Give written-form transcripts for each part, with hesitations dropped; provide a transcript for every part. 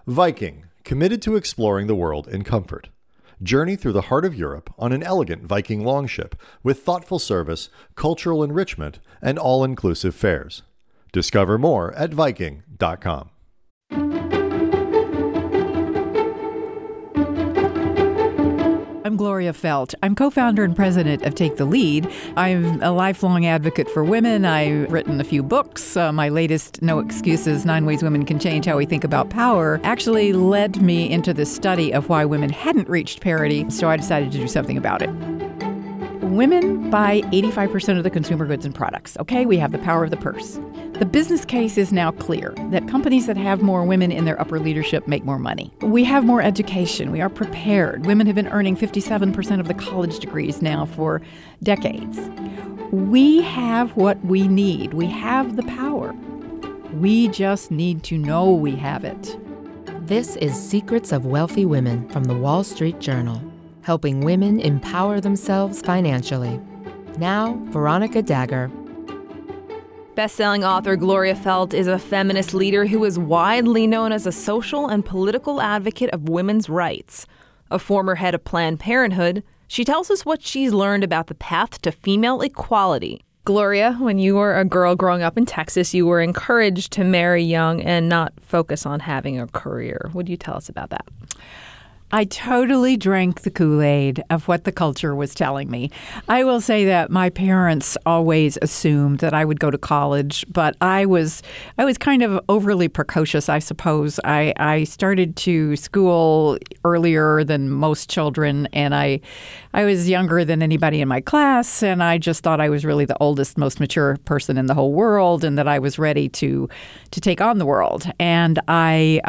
Viking, committed to exploring the world in comfort. Journey through the heart of Europe on an elegant Viking longship with thoughtful service, cultural enrichment, and all-inclusive fares. Discover more at Viking.com. I'm Gloria Felt. I'm co-founder and president of Take the Lead. I'm a lifelong advocate for women. I've written a few books. My latest, No Excuses, 9 Ways Women Can Change How We Think About Power, actually led me into the study of why women hadn't reached parity, so I decided to do something about it. Women buy 85% of the consumer goods and products. Okay, we have the power of the purse. The business case is now clear that companies that have more women in their upper leadership make more money. We have more education. We are prepared. Women have been earning 57% of the college degrees now for decades. We have what we need. We have the power. We just need to know we have it. This is Secrets of Wealthy Women from the Wall Street Journal, helping women empower themselves financially. Now, Veronica Dagher. Best-selling author Gloria Felt is a feminist leader who is widely known as a social and political advocate of women's rights. A former head of Planned Parenthood, she tells us what she's learned about the path to female equality. Gloria, when you were a girl growing up in Texas, you were encouraged to marry young and not focus on having a career. Would you tell us about that? I totally drank the Kool-Aid of what the culture was telling me. I will say that my parents always assumed that I would go to college, but I was kind of overly precocious, I suppose. I started to school earlier than most children, and I was younger than anybody in my class, and I just thought I was really the oldest, most mature person in the whole world, and that I was ready to take on the world. And I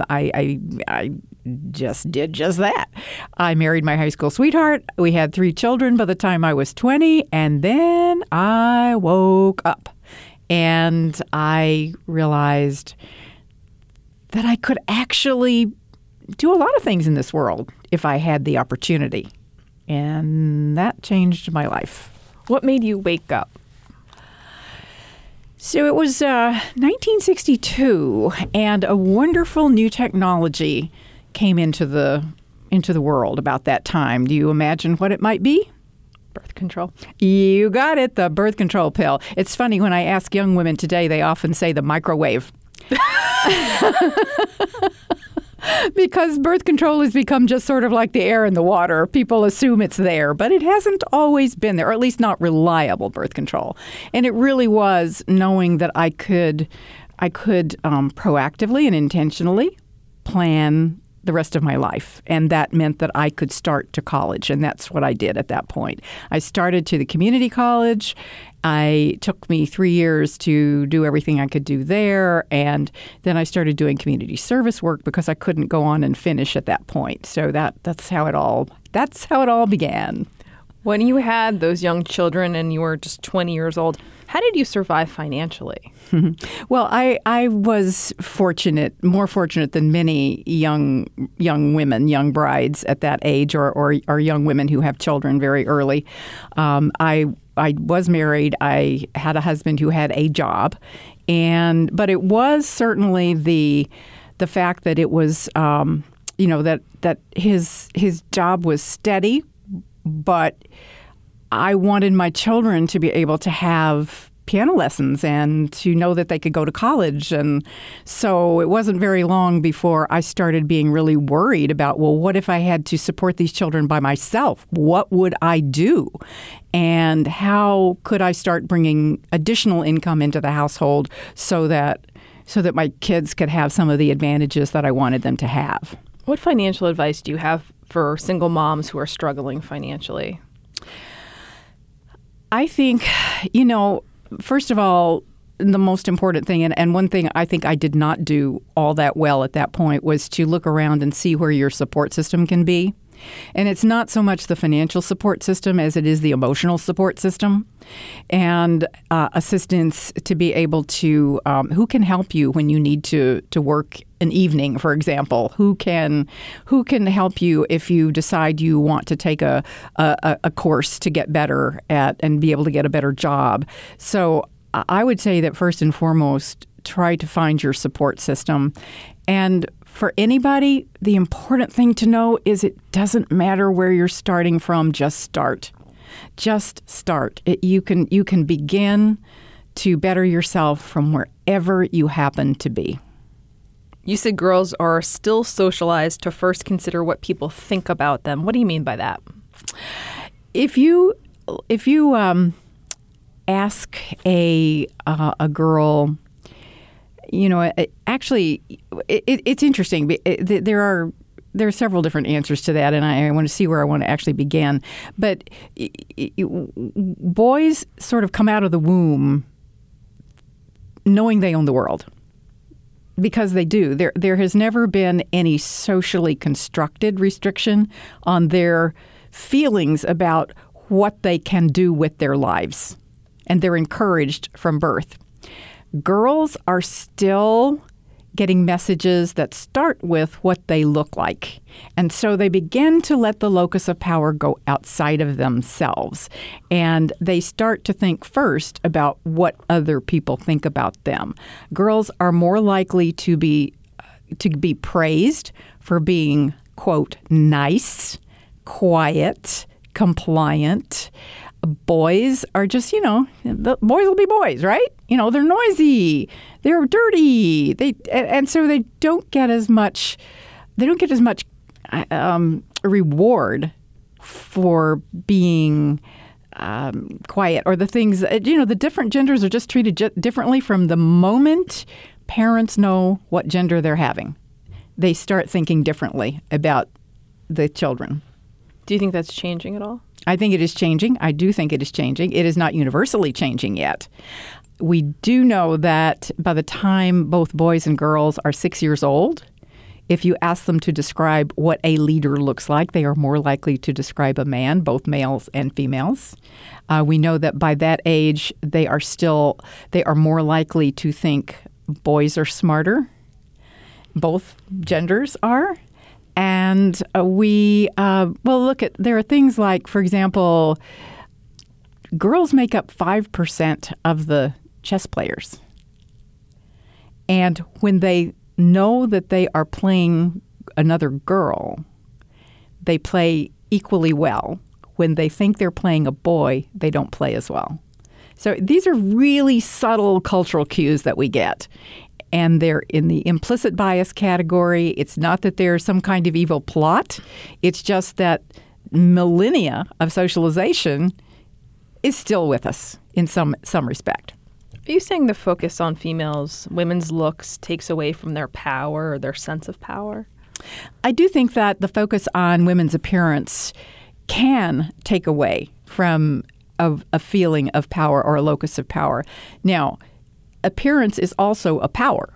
just did just that. I married my high school sweetheart. We had 3 children by the time I was 20, and then I woke up and I realized that I could actually do a lot of things in this world if I had the opportunity. And that changed my life. What made you wake up? So it was 1962, and a wonderful new technology came into the world about that time. Do you imagine what it might be? Birth control. You got it, the birth control pill. It's funny, when I ask young women today, they often say the microwave. Because birth control has become just sort of like the air in the water. People assume it's there, but it hasn't always been there, or at least not reliable birth control. And it really was knowing that I could proactively and intentionally plan the rest of my life. And that meant that I could start to college. And that's what I did at that point. I started to the community college. It took me 3 years to do everything I could do there. And then I started doing community service work because I couldn't go on and finish at that point. So that's how it all began. When you had those young children and you were just 20 years old, how did you survive financially? Well, I was fortunate, more fortunate than many young women, young brides at that age, or young women who have children very early. I was married. I had a husband who had a job, but it was certainly the fact that it was that his job was steady. But I wanted my children to be able to have piano lessons and to know that they could go to college. And so it wasn't very long before I started being really worried about, well, what if I had to support these children by myself? What would I do? And how could I start bringing additional income into the household so that my kids could have some of the advantages that I wanted them to have? What financial advice do you have for single moms who are struggling financially? I think, first of all, the most important thing, and one thing I think I did not do all that well at that point, was to look around and see where your support system can be. And it's not so much the financial support system as it is the emotional support system and assistance to be able to, who can help you when you need to work an evening, for example, who can help you if you decide you want to take a course to get better at and be able to get a better job. So I would say that first and foremost, try to find your support system. And for anybody, the important thing to know is it doesn't matter where you're starting from. Just start. Just start. You can begin to better yourself from wherever you happen to be. You said girls are still socialized to first consider what people think about them. What do you mean by that? If you ask a girl, actually, it's interesting. There are several different answers to that, and I want to see where I want to actually begin. But boys sort of come out of the womb knowing they own the world. Because they do. There has never been any socially constructed restriction on their feelings about what they can do with their lives. And they're encouraged from birth. Girls are still getting messages that start with what they look like. And so they begin to let the locus of power go outside of themselves. And they start to think first about what other people think about them. Girls are more likely to be praised for being, quote, nice, quiet, compliant. Boys are just, the boys will be boys, right? They're noisy, they're dirty, and so they don't get as much reward for being quiet, or the things, the different genders are just treated differently from the moment parents know what gender they're having. They start thinking differently about the children. Do you think that's changing at all? I think it is changing. I do think it is changing. It is not universally changing yet. We do know that by the time both boys and girls are 6 years old, if you ask them to describe what a leader looks like, they are more likely to describe a man, both males and females. We know that by that age, they are more likely to think boys are smarter. Both genders are. And there are things like, for example, girls make up 5% of the chess players. And when they know that they are playing another girl, they play equally well. When they think they're playing a boy, they don't play as well. So these are really subtle cultural cues that we get. And they're in the implicit bias category. It's not that there's some kind of evil plot. It's just that millennia of socialization is still with us in some respect. Are you saying the focus on women's looks takes away from their power or their sense of power? I do think that the focus on women's appearance can take away from a feeling of power or a locus of power. Now, appearance is also a power.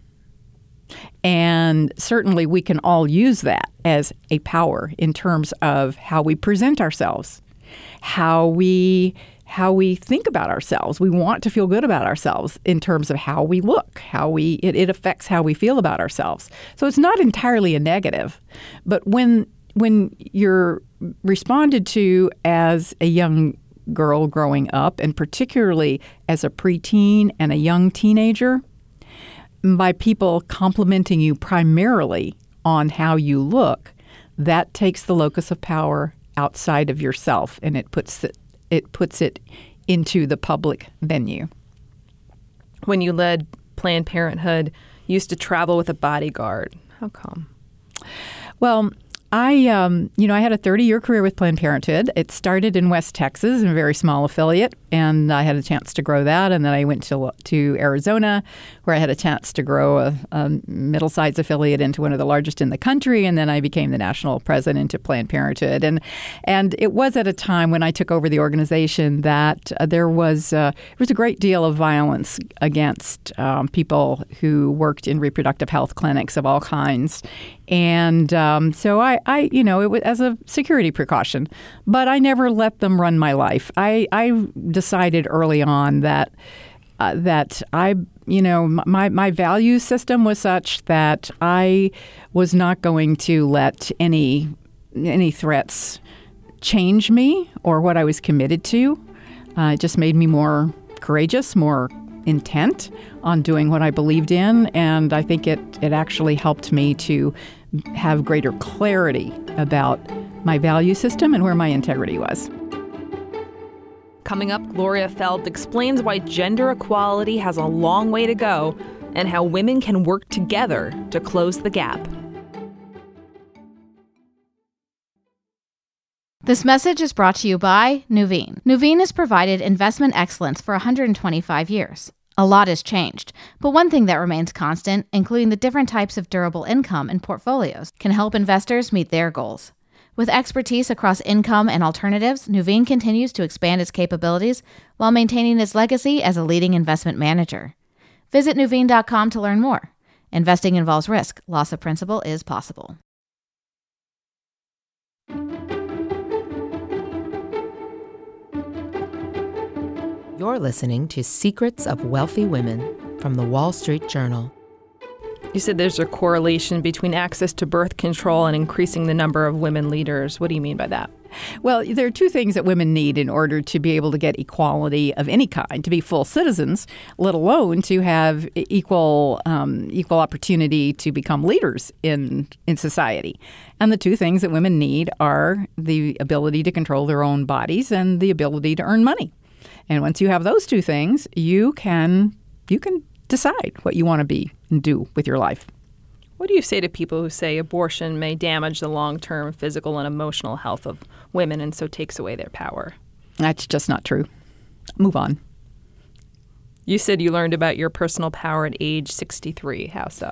And certainly we can all use that as a power in terms of how we present ourselves, how we think about ourselves. We want to feel good about ourselves in terms of how we look, it affects how we feel about ourselves. So it's not entirely a negative. But when you're responded to as a young girl growing up, and particularly as a preteen and a young teenager, by people complimenting you primarily on how you look, that takes the locus of power outside of yourself, and it puts it into the public venue. When you led Planned Parenthood, you used to travel with a bodyguard. How come? Well, I had a 30-year career with Planned Parenthood. It started in West Texas, in a very small affiliate, and I had a chance to grow that. And then I went to Arizona, where I had a chance to grow a middle-sized affiliate into one of the largest in the country. And then I became the national president of Planned Parenthood. And it was at a time when I took over the organization that there was a great deal of violence against people who worked in reproductive health clinics of all kinds. And so it was as a security precaution, but I never let them run my life. I decided early on that my value system was such that I was not going to let any threats change me or what I was committed to. It just made me more courageous, more intent on doing what I believed in, and I think it actually helped me to have greater clarity about my value system and where my integrity was. Coming up, Gloria Feldt explains why gender equality has a long way to go and how women can work together to close the gap. This message is brought to you by Nuveen. Nuveen has provided investment excellence for 125 years. A lot has changed, but one thing that remains constant, including the different types of durable income in portfolios, can help investors meet their goals. With expertise across income and alternatives, Nuveen continues to expand its capabilities while maintaining its legacy as a leading investment manager. Visit Nuveen.com to learn more. Investing involves risk. Loss of principal is possible. You're listening to Secrets of Wealthy Women from the Wall Street Journal. You said there's a correlation between access to birth control and increasing the number of women leaders. What do you mean by that? Well, there are two things that women need in order to be able to get equality of any kind, to be full citizens, let alone to have equal opportunity to become leaders in society. And the two things that women need are the ability to control their own bodies and the ability to earn money. And once you have those two things, you can decide what you want to be and do with your life. What do you say to people who say abortion may damage the long-term physical and emotional health of women and so takes away their power? That's just not true. Move on. You said you learned about your personal power at age 63. How so?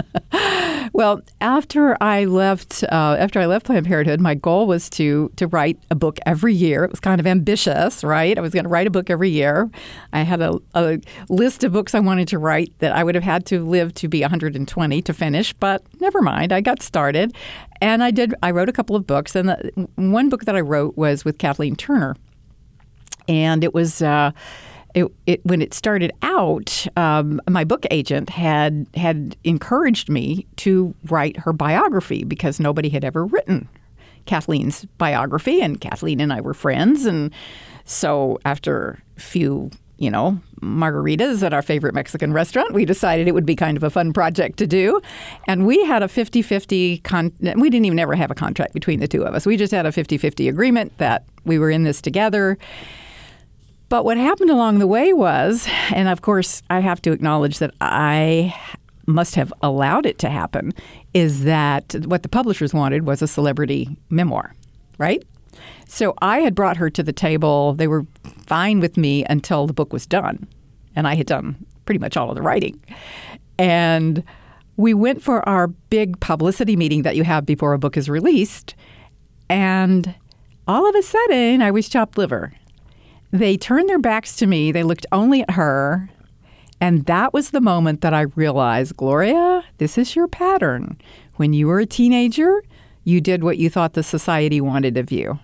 Well, after I left Planned Parenthood, my goal was to write a book every year. It was kind of ambitious, right? I was going to write a book every year. I had a list of books I wanted to write that I would have had to live to be 120 to finish, but never mind. I got started, and I wrote a couple of books, and one book that I wrote was with Kathleen Turner, and it was. When it started out, my book agent had encouraged me to write her biography because nobody had ever written Kathleen's biography, and Kathleen and I were friends. And so after a few, margaritas at our favorite Mexican restaurant, we decided it would be kind of a fun project to do. And we had a 50-50 we didn't even ever have a contract between the two of us. We just had a 50-50 agreement that we were in this together. But what happened along the way was, and of course I have to acknowledge that I must have allowed it to happen, is that what the publishers wanted was a celebrity memoir, right? So I had brought her to the table. They were fine with me until the book was done. And I had done pretty much all of the writing. And we went for our big publicity meeting that you have before a book is released. And all of a sudden, I was chopped liver. They turned their backs to me. They looked only at her. And that was the moment that I realized, Gloria, this is your pattern. When you were a teenager, you did what you thought the society wanted of you.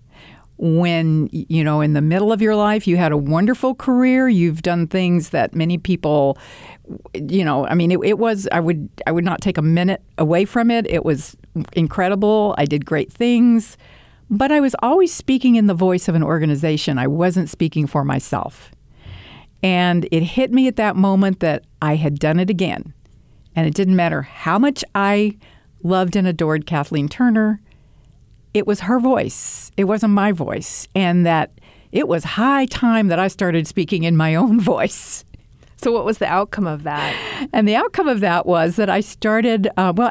When, in the middle of your life, you had a wonderful career. You've done things that many people, it was, I would not take a minute away from it. It was incredible. I did great things. But I was always speaking in the voice of an organization. I wasn't speaking for myself. And it hit me at that moment that I had done it again. And it didn't matter how much I loved and adored Kathleen Turner. It was her voice. It wasn't my voice. And that it was high time that I started speaking in my own voice. So what was the outcome of that? And the outcome of that was that I started,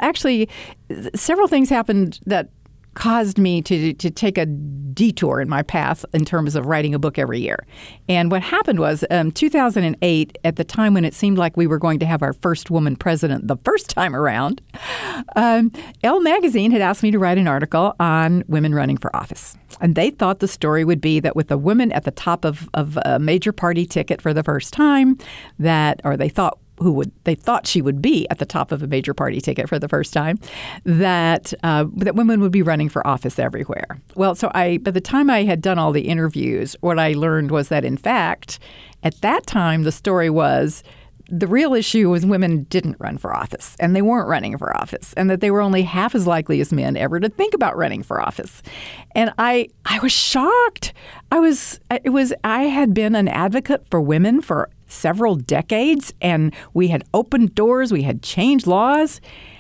several things happened that caused me to take a detour in my path in terms of writing a book every year. And what happened was 2008, at the time when it seemed like we were going to have our first woman president the first time around, Elle magazine had asked me to write an article on women running for office. And they thought the story would be that with a woman at the top of a major party ticket for the first time, they thought she would be at the top of a major party ticket for the first time, that women would be running for office everywhere. Well, so by the time I had done all the interviews, what I learned was that, in fact, at that time, the story was the real issue was women didn't run for office, and they weren't running for office, and that they were only half as likely as men ever to think about running for office. And I was shocked. I had been an advocate for women for several decades, and we had opened doors, we had changed laws,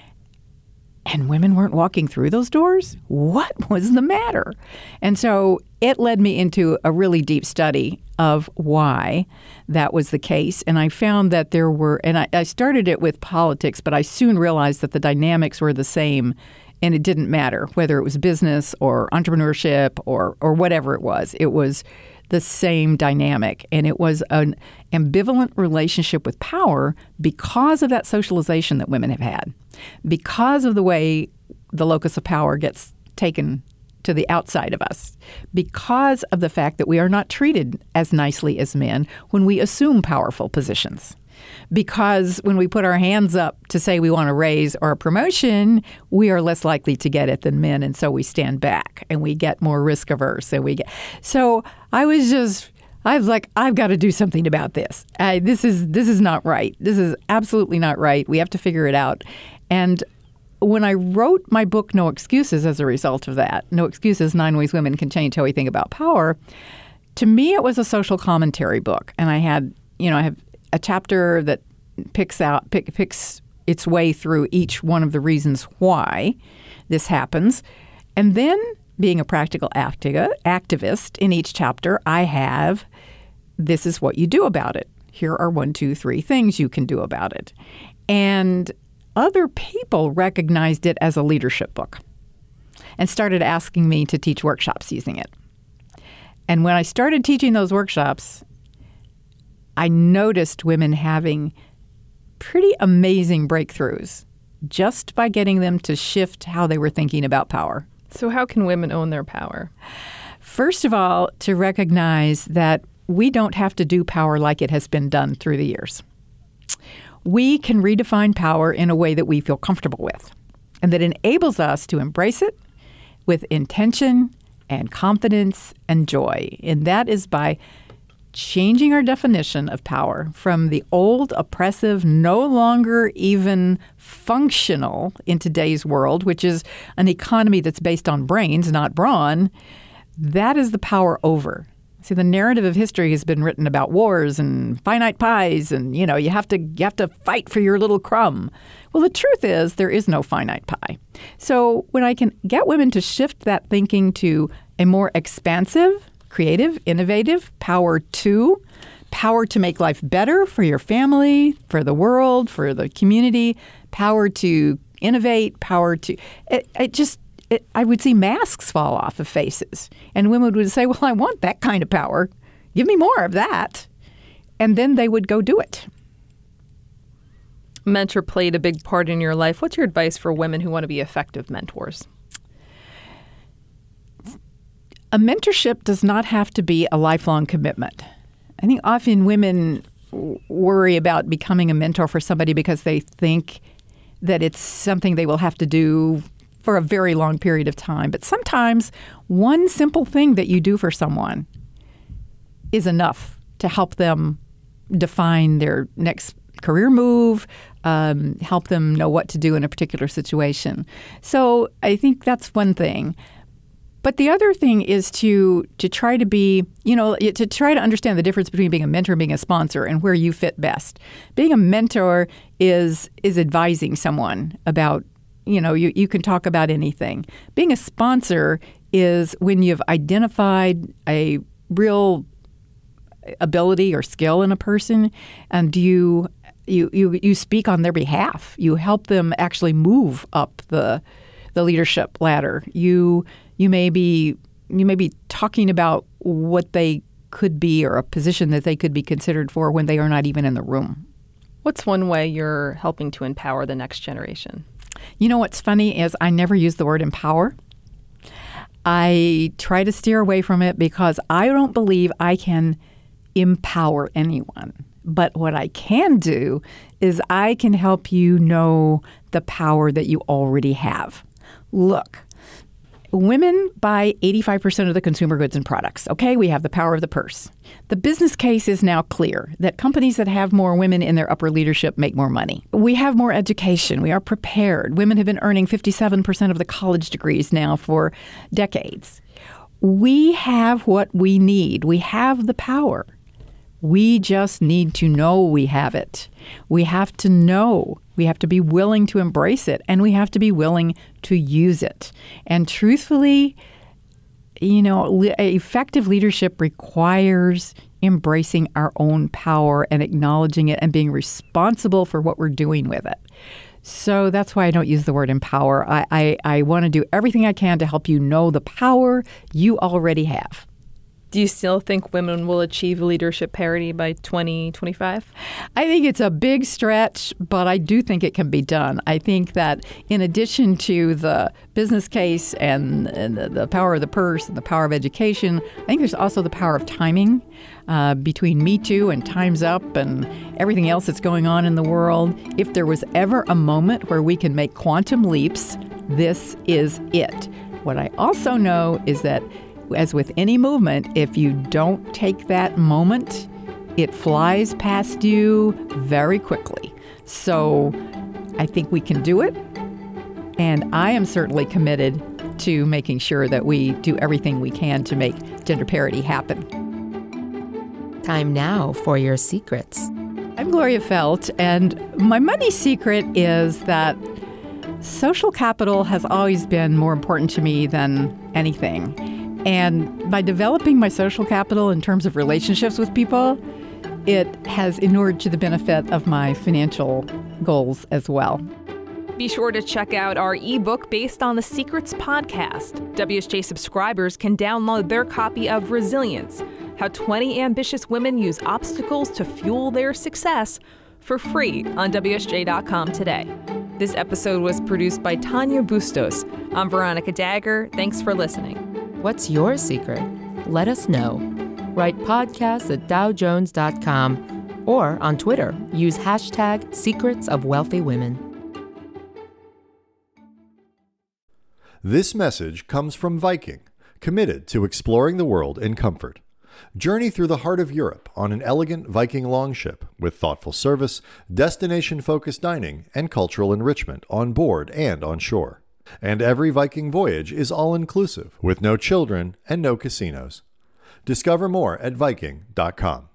and women weren't walking through those doors? What was the matter? And so it led me into a really deep study of why that was the case. And I found that there were, and I started it with politics, but I soon realized that the dynamics were the same, and it didn't matter whether it was business or entrepreneurship or whatever it was. It was the same dynamic, and it was an ambivalent relationship with power because of that socialization that women have had, because of the way the locus of power gets taken to the outside of us, because of the fact that we are not treated as nicely as men when we assume powerful positions. Because when we put our hands up to say we want a raise or a promotion, we are less likely to get it than men, and so we stand back and we get more risk averse. So I was like, I've got to do something about this. This is not right. This is absolutely not right. We have to figure it out. And when I wrote my book, No Excuses, as a result of that, No Excuses, 9 Ways Women Can Change How We Think About Power, to me it was a social commentary book. And I have a chapter that picks its way through each one of the reasons why this happens. And then, being a practical activist, in each chapter, I have, this is what you do about it. Here are 1, 2, 3 things you can do about it. And other people recognized it as a leadership book and started asking me to teach workshops using it. And when I started teaching those workshops, I noticed women having pretty amazing breakthroughs just by getting them to shift how they were thinking about power. So how can women own their power? First of all, to recognize that we don't have to do power like it has been done through the years. We can redefine power in a way that we feel comfortable with, and that enables us to embrace it with intention and confidence and joy. And that is by changing our definition of power from the old, oppressive, no longer even functional in today's world, which is an economy that's based on brains, not brawn. That is the power over. See, the narrative of history has been written about wars and finite pies, and you have to fight for your little crumb. Well, the truth is there is no finite pie. So when I can get women to shift that thinking to a more expansive, creative, innovative power to make life better for your family, for the world, for the community, power to innovate, power to I would see masks fall off of faces. And women would say, well, I want that kind of power. Give me more of that. And then they would go do it. Mentor played a big part in your life. What's your advice for women who want to be effective mentors? A mentorship does not have to be a lifelong commitment. I think often women worry about becoming a mentor for somebody because they think that it's something they will have to do for a very long period of time. But sometimes one simple thing that you do for someone is enough to help them define their next career move, help them know what to do in a particular situation. So I think that's one thing. But the other thing is to try to be, to try to understand the difference between being a mentor and being a sponsor and where you fit best. Being a mentor is advising someone about, you can talk about anything. Being a sponsor is when you've identified a real ability or skill in a person, and you speak on their behalf. You help them actually move up the leadership ladder. You may be talking about what they could be or a position that they could be considered for when they are not even in the room. What's one way you're helping to empower the next generation? What's funny is I never use the word empower. I try to steer away from it because I don't believe I can empower anyone. But what I can do is I can help you know the power that you already have. Look, women buy 85% of the consumer goods and products. Okay, we have the power of the purse. The business case is now clear that companies that have more women in their upper leadership make more money. We have more education. We are prepared. Women have been earning 57% of the college degrees now for decades. We have what we need. We have the power. We just need to know we have it. We have to know. We have to be willing to embrace it, and we have to be willing to use it. And truthfully, effective leadership requires embracing our own power and acknowledging it and being responsible for what we're doing with it. So that's why I don't use the word empower. I want to do everything I can to help you know the power you already have. Do you still think women will achieve leadership parity by 2025? I think it's a big stretch, but I do think it can be done. I think that in addition to the business case and the power of the purse and the power of education, I think there's also the power of timing between Me Too and Time's Up and everything else that's going on in the world. If there was ever a moment where we can make quantum leaps, this is it. What I also know is that as with any movement, if you don't take that moment, it flies past you very quickly. So I think we can do it. And I am certainly committed to making sure that we do everything we can to make gender parity happen. Time now for your secrets. I'm Gloria Feldt, and my money secret is that social capital has always been more important to me than anything. And by developing my social capital in terms of relationships with people, it has inured to the benefit of my financial goals as well. Be sure to check out our ebook based on the Secrets podcast. WSJ subscribers can download their copy of Resilience, How 20 Ambitious Women Use Obstacles to Fuel Their Success, for free on WSJ.com today. This episode was produced by Tanya Bustos. I'm Veronica Dagher. Thanks for listening. What's your secret? Let us know. Write podcasts@dowjones.com or on Twitter, use hashtag Secrets of Wealthy Women. This message comes from Viking, committed to exploring the world in comfort. Journey through the heart of Europe on an elegant Viking longship with thoughtful service, destination-focused dining, and cultural enrichment on board and on shore. And every Viking voyage is all-inclusive, with no children and no casinos. Discover more at Viking.com.